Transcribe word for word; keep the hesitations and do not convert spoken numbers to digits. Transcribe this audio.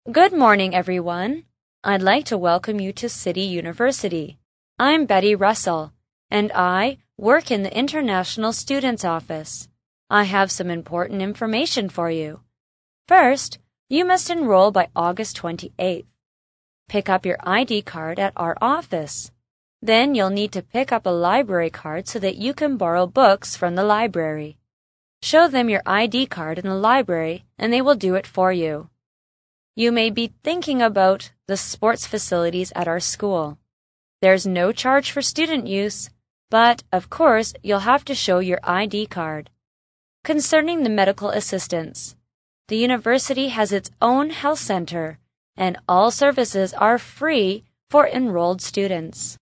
Good morning, everyone. I'd like to welcome you to City University. I'm Betty Russell, and I work in the International Students Office. I have some important information for you. First, you must enroll by August twenty-eighth. Pick up your I D card at our office. Then you'll need to pick up a library card so that you can borrow books from the library. Show them your I D card in the library, and they will do it for you. You may be thinking about the sports facilities at our school. There's no charge for student use, but, of course, you'll have to show your I D card. Concerning the medical assistance, the university has its own health center, and all services are free for enrolled students.